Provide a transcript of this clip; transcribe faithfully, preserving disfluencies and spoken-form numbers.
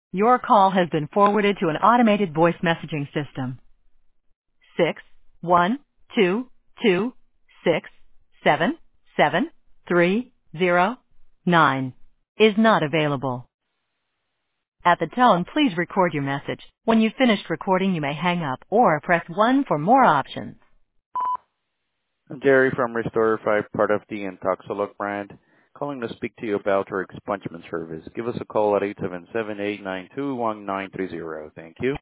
Your call has been forwarded to an automated voice messaging system. Six one two two six seven seven three zero nine is not available. At the tone, please record your message. When you've finished recording, you may hang up or press one for more options. I'm Jerry from Restore five, part of the Intoxalock brand, calling to speak to you about our expungement service. Give us a call at eight seven seven, eight nine two, one nine three zero. Thank you.